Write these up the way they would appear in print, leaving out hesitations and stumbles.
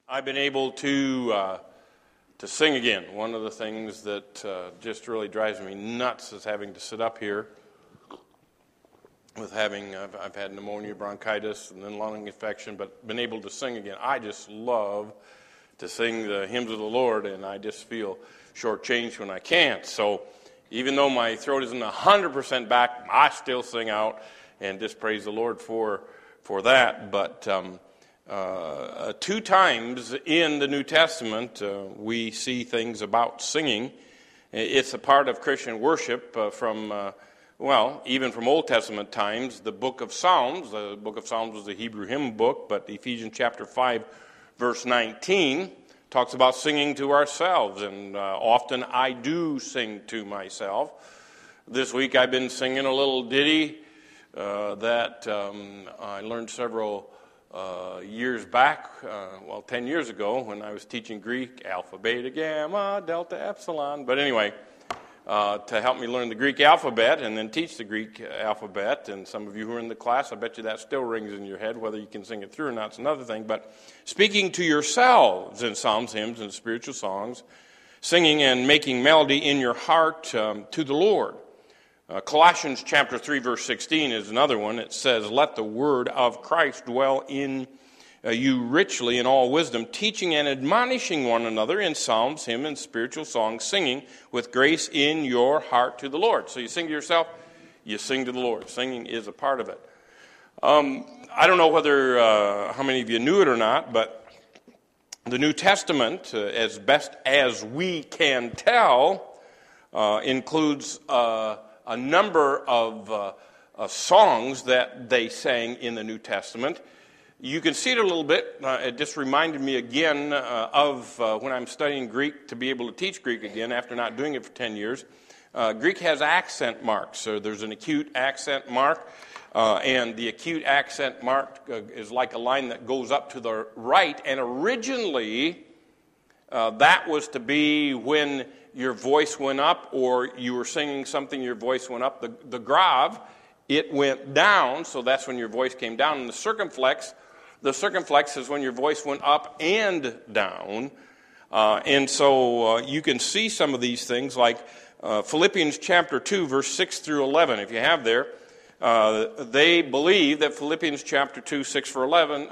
I've been able to sing again. One of the things that just really drives me nuts is having to sit up here with I've had pneumonia, bronchitis, and then lung infection, but been able to sing again. I just love to sing the hymns of the Lord, and I just feel shortchanged when I can't. So even though my throat isn't 100% back, I still sing out and just praise the Lord for that. But two times in the New Testament, we see things about singing. It's a part of Christian worship even from Old Testament times. The book of Psalms, was the Hebrew hymn book, but Ephesians chapter 5, verse 19, talks about singing to ourselves, and often I do sing to myself. This week I've been singing a little ditty that I learned several years back, 10 years ago when I was teaching Greek, alpha, beta, gamma, delta, epsilon. But anyway, to help me learn the Greek alphabet and then teach the Greek alphabet. And some of you who are in the class, I bet you that still rings in your head. Whether you can sing it through or not is another thing. But speaking to yourselves in psalms, hymns, and spiritual songs, singing and making melody in your heart to the Lord. Colossians chapter 3, verse 16 is another one. It says, "Let the word of Christ dwell in you richly in all wisdom, teaching and admonishing one another in psalms, hymns, and spiritual songs, singing with grace in your heart to the Lord." So you sing to yourself, you sing to the Lord. Singing is a part of it. I don't know whether how many of you knew it or not, but the New Testament, as best as we can tell, includes a number of songs that they sang in the New Testament. You can see it a little bit. It just reminded me again of when I'm studying Greek to be able to teach Greek again after not doing it for 10 years. Greek has accent marks. So there's an acute accent mark, and the acute accent mark is like a line that goes up to the right. And originally, that was to be when your voice went up, or you were singing something, your voice went up. The grave, it went down, so that's when your voice came down. And the circumflex is when your voice went up and down. And so you can see some of these things, like Philippians chapter 2, verse 6 through 11, if you have there. They believe that Philippians chapter 2, 6 through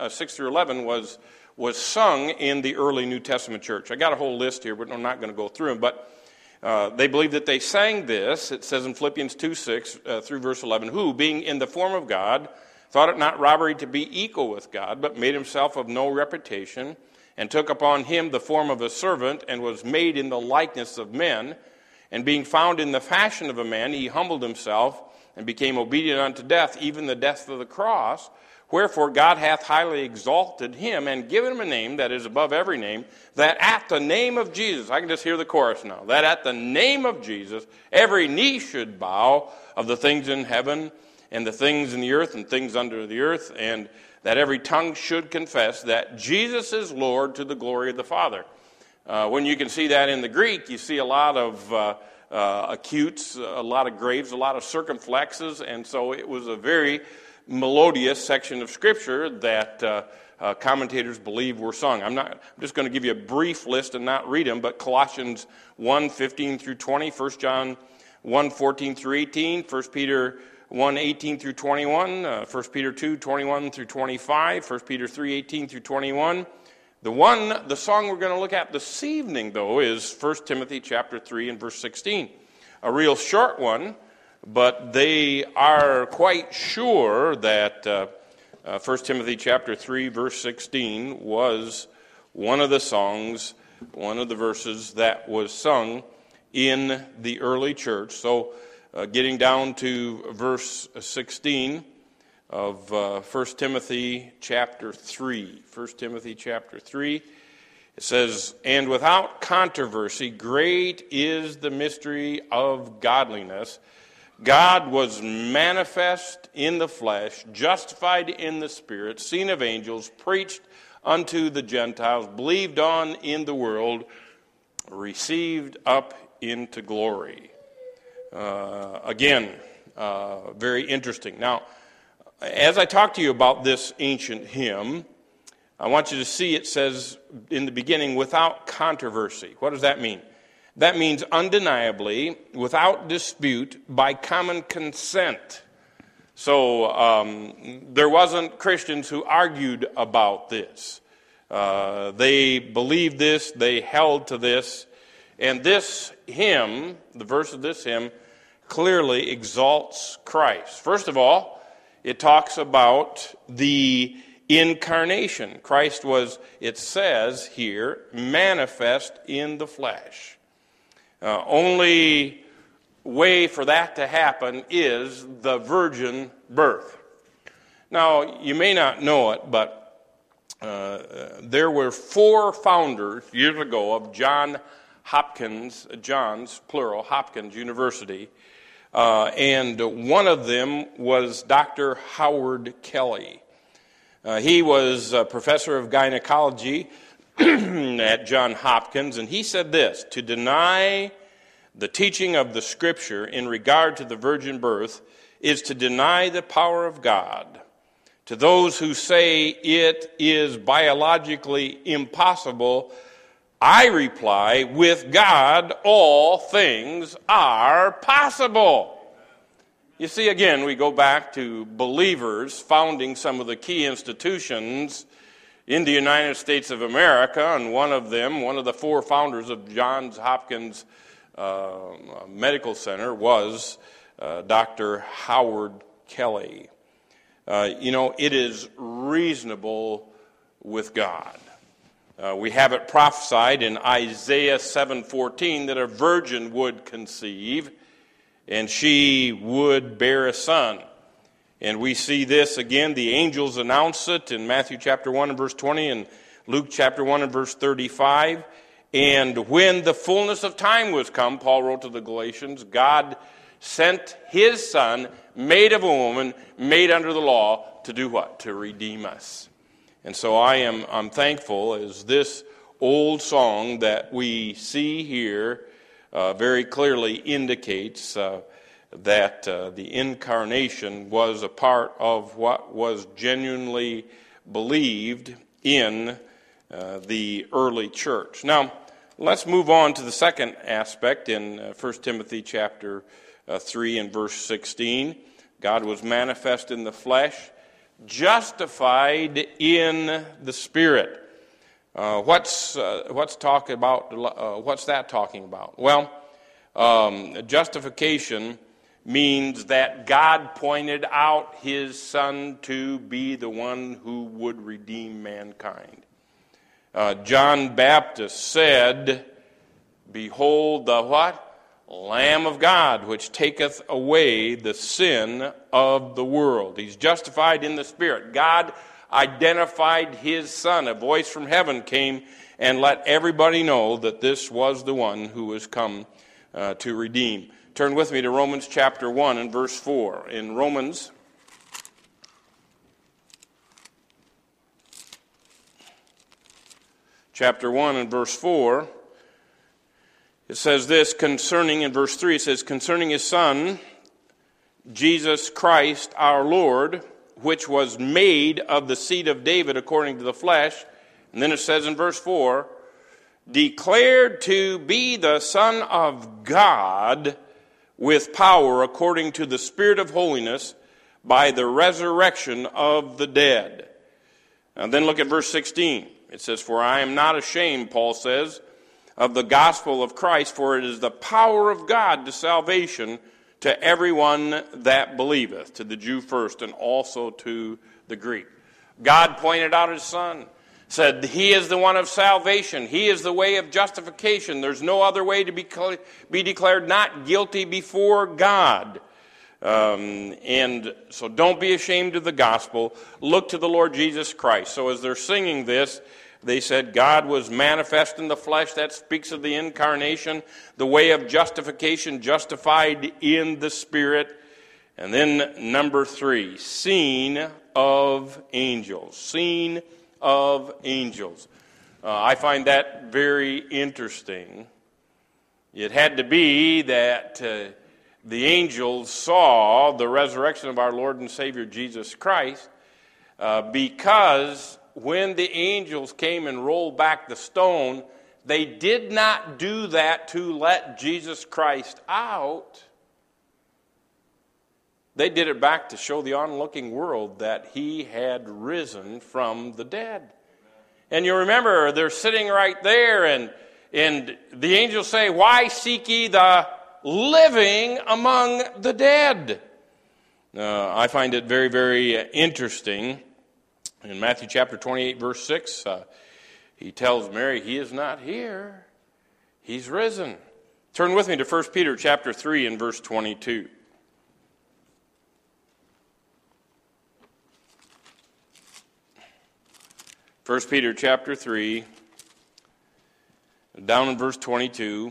11 was sung in the early New Testament church. I got a whole list here, but I'm not going to go through them. But they believe that they sang this. It says in Philippians 2, 6 through verse 11, "Who, being in the form of God, thought it not robbery to be equal with God, but made himself of no reputation, and took upon him the form of a servant, and was made in the likeness of men. And being found in the fashion of a man, he humbled himself, and became obedient unto death, even the death of the cross. Wherefore God hath highly exalted him, and given him a name that is above every name, that at the name of Jesus," I can just hear the chorus now, "that at the name of Jesus, every knee should bow, of the things in heaven, and the things in the earth, and things under the earth, and that every tongue should confess that Jesus is Lord, to the glory of the Father." When you can see that in the Greek, you see a lot of acutes, a lot of graves, a lot of circumflexes, and so it was a very melodious section of Scripture that commentators believe were sung. I'm just going to give you a brief list and not read them, but Colossians 1, 15 through 20, 1 John 1, 14 through 18, 1 Peter 1, 18 through 21, 1 Peter 2, 21 through 25, 1 Peter 3, 18 through 21. The song we're going to look at this evening, though, is 1 Timothy chapter 3 and verse 16. A real short one, but they are quite sure that 1 Timothy chapter 3, verse 16 was one of the songs, one of the verses that was sung in the early church. So getting down to verse 16 of 1 Timothy chapter 3. 1 Timothy chapter 3, it says, "And without controversy, great is the mystery of godliness. God was manifest in the flesh, justified in the Spirit, seen of angels, preached unto the Gentiles, believed on in the world, received up into glory." Again, very interesting. Now, as I talk to you about this ancient hymn, I want you to see it says in the beginning, without controversy. What does that mean? That means undeniably, without dispute, by common consent. So there wasn't Christians who argued about this. They believed this, they held to this, and this hymn, the verse of this hymn, clearly exalts Christ. First of all, it talks about the incarnation. Christ was, it says here, manifest in the flesh. Only way for that to happen is the virgin birth. Now, you may not know it, but there were 4 founders years ago of Johns plural, Hopkins University, and one of them was Dr. Howard Kelly. He was a professor of gynecology at Johns Hopkins, and he said this: to deny the teaching of the Scripture in regard to the virgin birth is to deny the power of God. To those who say it is biologically impossible, I reply, with God all things are possible. You see, again, we go back to believers founding some of the key institutions in the United States of America, and one of them, one of the 4 founders of Johns Hopkins Medical Center was Dr. Howard Kelly. It is reasonable with God. We have it prophesied in Isaiah 7:14 that a virgin would conceive and she would bear a son. And we see this again, the angels announce it in Matthew chapter 1 and verse 20 and Luke chapter 1 and verse 35. And when the fullness of time was come, Paul wrote to the Galatians, God sent his son, made of a woman, made under the law, to do what? To redeem us. And so I'm thankful as this old song that we see here very clearly indicates that the incarnation was a part of what was genuinely believed in the early church. Now, let's move on to the second aspect in 1 Timothy chapter 3 and verse 16. God was manifest in the flesh, justified in the Spirit. What's that talking about? Well, justification means that God pointed out his Son to be the one who would redeem mankind. John Baptist said, "Behold the what? Lamb of God, which taketh away the sin of the world." He's justified in the Spirit. God identified his Son. A voice from heaven came and let everybody know that this was the one who was come to redeem. Turn with me to Romans chapter 1 and verse 4. In Romans chapter 1 and verse 4, it says this concerning, in verse 3, it says, concerning his Son, Jesus Christ our Lord, which was made of the seed of David according to the flesh. And then it says in verse 4, declared to be the Son of God with power according to the Spirit of holiness by the resurrection of the dead. And then look at verse 16. It says, for I am not ashamed, Paul says, of the gospel of Christ, for it is the power of God to salvation to everyone that believeth, to the Jew first and also to the Greek. God pointed out his Son, said he is the one of salvation. He is the way of justification. There's no other way to be declared not guilty before God. And so don't be ashamed of the gospel. Look to the Lord Jesus Christ. So as they're singing this, they said God was manifest in the flesh. That speaks of the incarnation, the way of justification, justified in the Spirit. And then number 3, seen of angels. Seen of angels. I find that very interesting. It had to be that the angels saw the resurrection of our Lord and Savior Jesus Christ because when the angels came and rolled back the stone, they did not do that to let Jesus Christ out. They did it back to show the onlooking world that he had risen from the dead. And you remember, they're sitting right there, and the angels say, "Why seek ye the living among the dead?" I find it very, very interesting. In Matthew chapter 28, verse 6, he tells Mary, he is not here. He's risen. Turn with me to 1 Peter chapter 3 and verse 22. 1 Peter chapter 3, down in verse 22,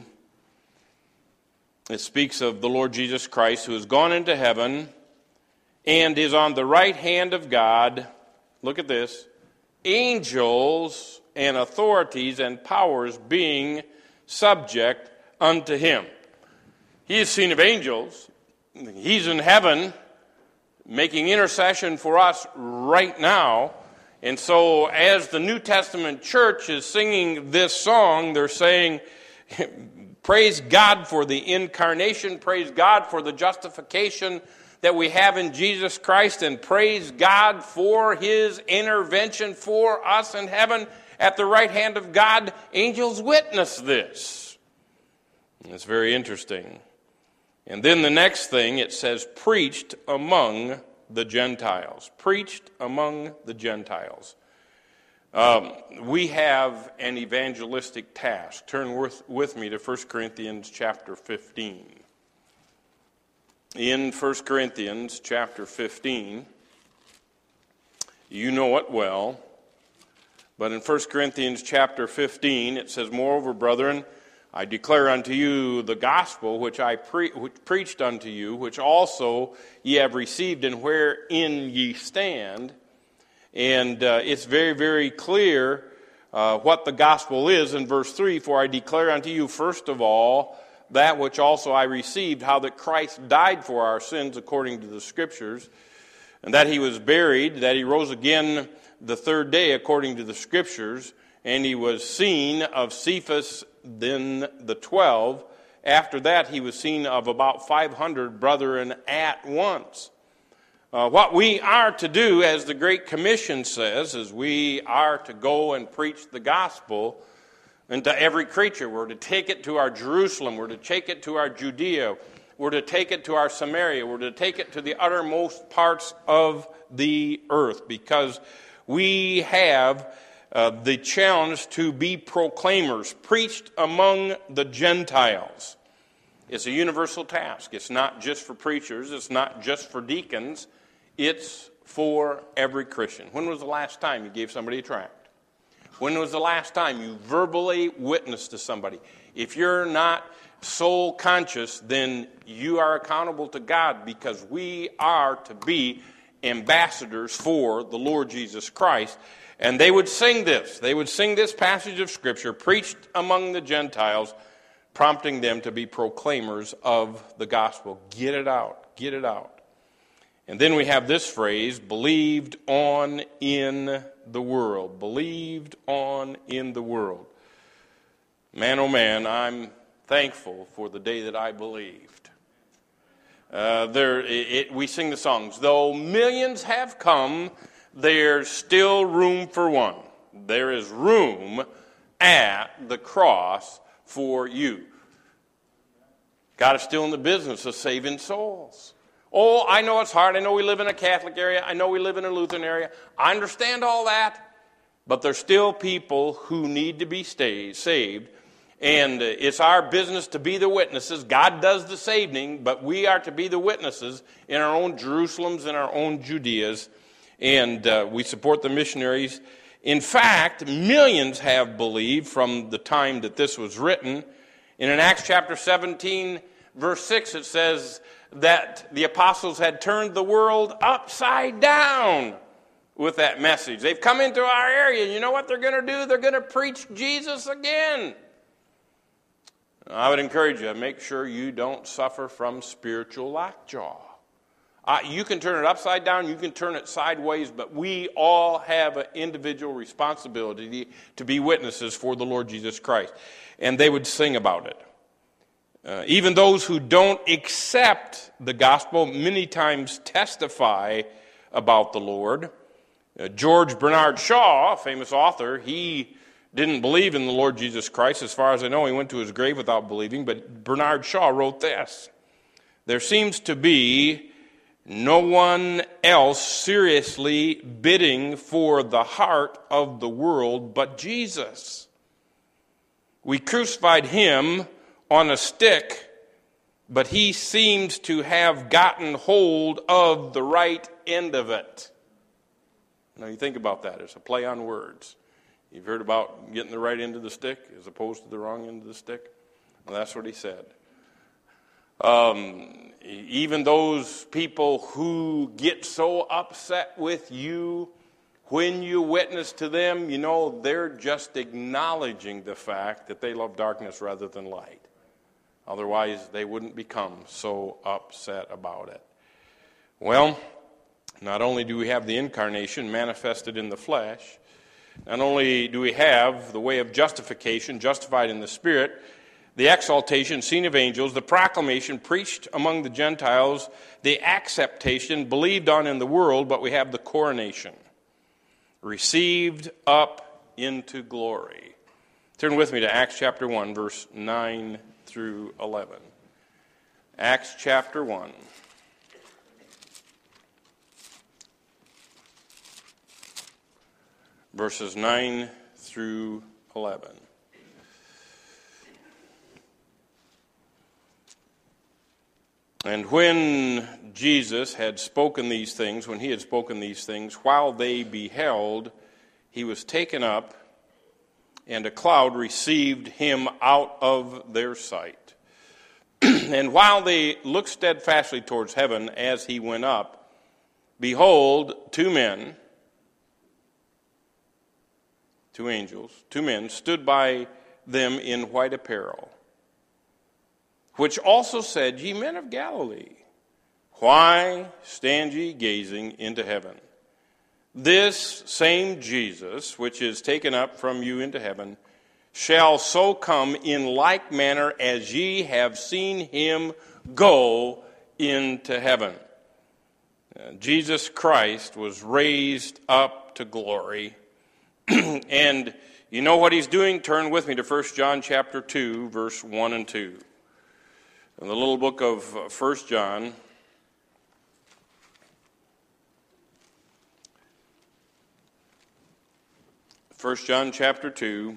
it speaks of the Lord Jesus Christ, who has gone into heaven and is on the right hand of God. Look at this. Angels and authorities and powers being subject unto him. He is seen of angels. He's in heaven making intercession for us right now. And so as the New Testament church is singing this song, they're saying, praise God for the incarnation, praise God for the justification that we have in Jesus Christ, and praise God for his intervention for us in heaven at the right hand of God. Angels witness this. And it's very interesting. And then the next thing, it says, preached among the Gentiles. Preached among the Gentiles. We have an evangelistic task. Turn with me to 1 Corinthians chapter 15. In 1 Corinthians chapter 15, you know it well, but in 1 Corinthians chapter 15, it says, moreover, brethren, I declare unto you the gospel which I preached unto you, which also ye have received, and wherein ye stand. And it's very, very clear what the gospel is in verse 3. For I declare unto you, first of all, that which also I received, how that Christ died for our sins according to the Scriptures, and that he was buried, that he rose again the third day according to the Scriptures, and he was seen of Cephas, then the 12. After that, he was seen of about 500 brethren at once. What we are to do, as the Great Commission says, is we are to go and preach the gospel unto every creature. We're to take it to our Jerusalem. We're to take it to our Judea. We're to take it to our Samaria. We're to take it to the uttermost parts of the earth, because we have the challenge to be proclaimers, preached among the Gentiles. It's a universal task. It's not just for preachers. It's not just for deacons. It's for every Christian. When was the last time you gave somebody a tract? When was the last time you verbally witnessed to somebody? If you're not soul conscious, then you are accountable to God, because we are to be ambassadors for the Lord Jesus Christ. And they would sing this. They would sing this passage of Scripture, preached among the Gentiles, prompting them to be proclaimers of the gospel. Get it out. Get it out. And then we have this phrase, believed on in the world. Believed on in the world. Man, oh man, I'm thankful for the day that I believed. We sing the songs, though millions have come, there's still room for one. There is room at the cross for you. God is still in the business of saving souls. Oh, I know it's hard. I know we live in a Catholic area. I know we live in a Lutheran area. I understand all that. But there's still people who need to be saved. And it's our business to be the witnesses. God does the saving, but we are to be the witnesses in our own Jerusalems and our own Judeas. And we support the missionaries. In fact, millions have believed from the time that this was written. And in Acts chapter 17, verse 6, it says that the apostles had turned the world upside down with that message. They've come into our area. You know what they're going to do? They're going to preach Jesus again. I would encourage you, make sure you don't suffer from spiritual lockjaw. You can turn it upside down, you can turn it sideways, but we all have an individual responsibility to be witnesses for the Lord Jesus Christ. And they would sing about it. Even those who don't accept the gospel many times testify about the Lord. George Bernard Shaw, a famous author, he didn't believe in the Lord Jesus Christ. As far as I know, he went to his grave without believing, but Bernard Shaw wrote this: "There seems to be no one else seriously bidding for the heart of the world but Jesus. We crucified him on a stick, but he seems to have gotten hold of the right end of it." Now you think about that. It's a play on words. You've heard about getting the right end of the stick as opposed to the wrong end of the stick? Well, that's what he said. Even those people who get so upset with you when you witness to them, you know, they're just acknowledging the fact that they love darkness rather than light. Otherwise, they wouldn't become so upset about it. Well, not only do we have the incarnation manifested in the flesh, not only do we have the way of justification, justified in the Spirit, the exaltation seen of angels, the proclamation preached among the Gentiles, the acceptation believed on in the world, but we have the coronation, received up into glory. Turn with me to Acts chapter 1, verse 9 through 11. Acts chapter 1. Verses 9 through 11. And when Jesus had spoken these things, when he had spoken these things, while they beheld, he was taken up, and a cloud received him out of their sight. And while they looked steadfastly towards heaven as he went up, behold, two men stood by them in white apparel, which also said, Ye men of Galilee, why stand ye gazing into heaven? This same Jesus, which is taken up from you into heaven, shall so come in like manner as ye have seen him go into heaven. Jesus Christ was raised up to glory. And you know what he's doing? Turn with me to 1 John chapter 2, verse 1 and 2. In the little book of 1 John, chapter 2,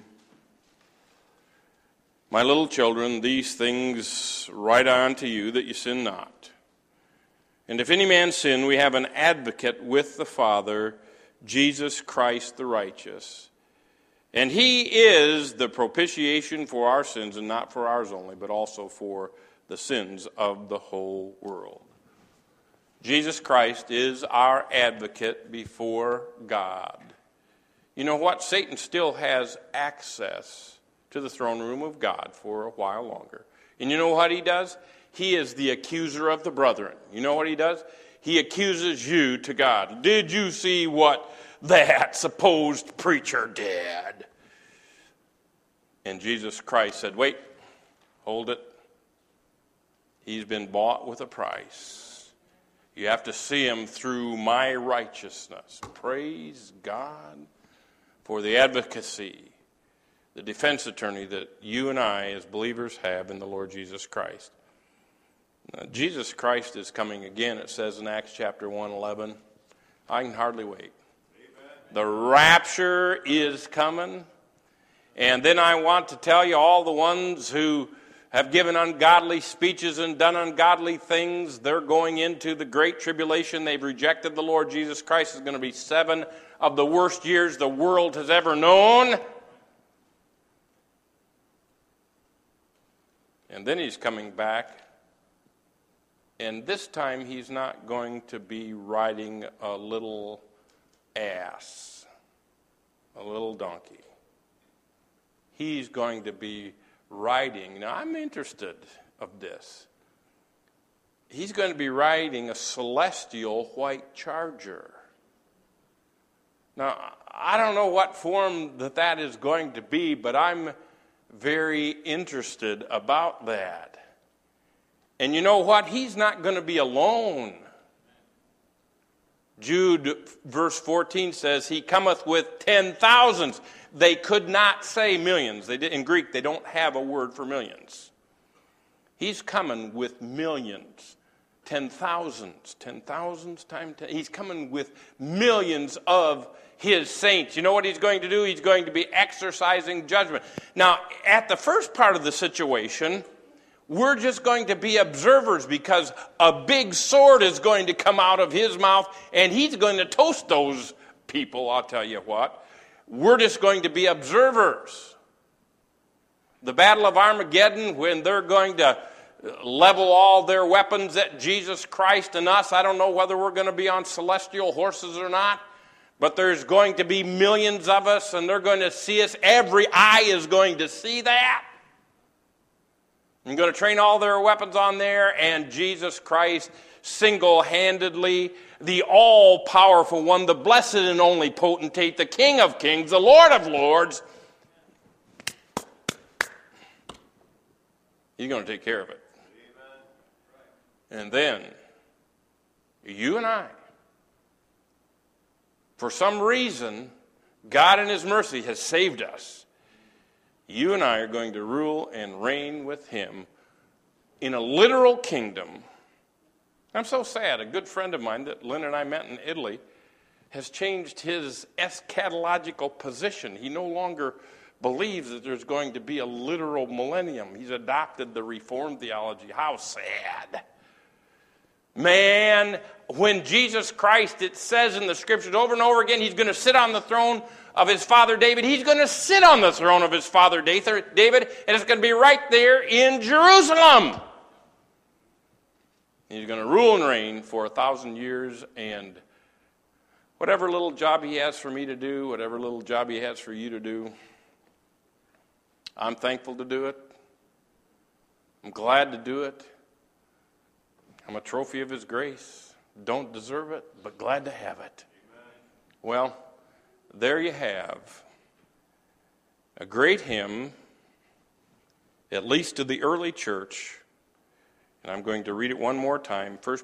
My little children, these things write I unto you, that you sin not. And if any man sin, we have an advocate with the Father, Jesus Christ the righteous. And he is the propitiation for our sins, and not for ours only, but also for the sins of the whole world. Jesus Christ is our advocate before God. You know what? Satan still has access to the throne room of God for a while longer. And you know what he does? He is the accuser of the brethren. You know what he does? He accuses you to God. Did you see what that supposed preacher did? And Jesus Christ said, wait, hold it. He's been bought with a price. You have to see him through my righteousness. Praise God for the advocacy, the defense attorney that you and I as believers have in the Lord Jesus Christ. Jesus Christ is coming again, it says in Acts chapter 1:11. I can hardly wait. Amen. The rapture is coming. And then I want to tell you, all the ones who have given ungodly speeches and done ungodly things, they're going into the great tribulation. They've rejected the Lord Jesus Christ. It's going to be 7 of the worst years the world has ever known. And then he's coming back. And this time he's not going to be riding a little ass, a little donkey. He's going to be riding. Now I'm interested of this. he's going to be riding a celestial white charger. Now, I don't know what form that is going to be, but I'm very interested about that. And you know what? He's not going to be alone. Jude, verse 14 says, he cometh with 10,000s. They could not say millions. In Greek, they don't have a word for millions. He's coming with millions. 10,000s times 10. He's coming with millions of his saints. You know what he's going to do? He's going to be exercising judgment. Now, at the first part of the situation, we're just going to be observers because a big sword is going to come out of his mouth and he's going to toast those people, I'll tell you what. We're just going to be observers. The Battle of Armageddon, when they're going to level all their weapons at Jesus Christ and us, I don't know whether we're going to be on celestial horses or not, but there's going to be millions of us and they're going to see us. Every eye is going to see that. I'm going to train all their weapons on there, and Jesus Christ single-handedly, the all-powerful one, the blessed and only potentate, the King of kings, the Lord of lords, he's going to take care of it. And then, you and I, for some reason, God in his mercy has saved us. You and I are going to rule and reign with him in a literal kingdom. I'm so sad. A good friend of mine that Lynn and I met in Italy has changed his eschatological position. He no longer believes that there's going to be a literal millennium. He's adopted the Reformed theology. How sad. Man, when Jesus Christ, it says in the scriptures over and over again, he's going to sit on the throne of his father David. He's going to sit on the throne of his father David, and it's going to be right there in Jerusalem. He's going to rule and reign for 1,000 years, and whatever little job he has for me to do, whatever little job he has for you to do, I'm thankful to do it. I'm glad to do it. I'm a trophy of his grace. Don't deserve it, but glad to have it. Amen. Well, there you have a great hymn, at least to the early church. And I'm going to read it one more time. 1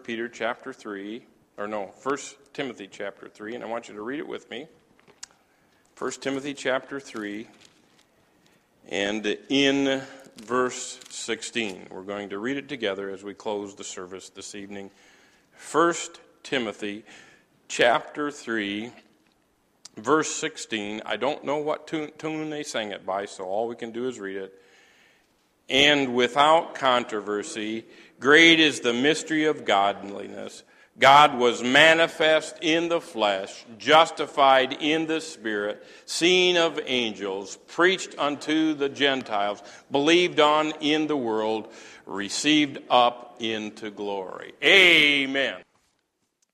Timothy chapter 3, and I want you to read it with me. 1 Timothy chapter 3, and in verse 16. We're going to read it together as we close the service this evening. 1 Timothy chapter 3, verse 16. I don't know what tune they sang it by, so all we can do is read it. And without controversy, great is the mystery of godliness. God was manifest in the flesh, justified in the Spirit, seen of angels, preached unto the Gentiles, believed on in the world, received up into glory. Amen.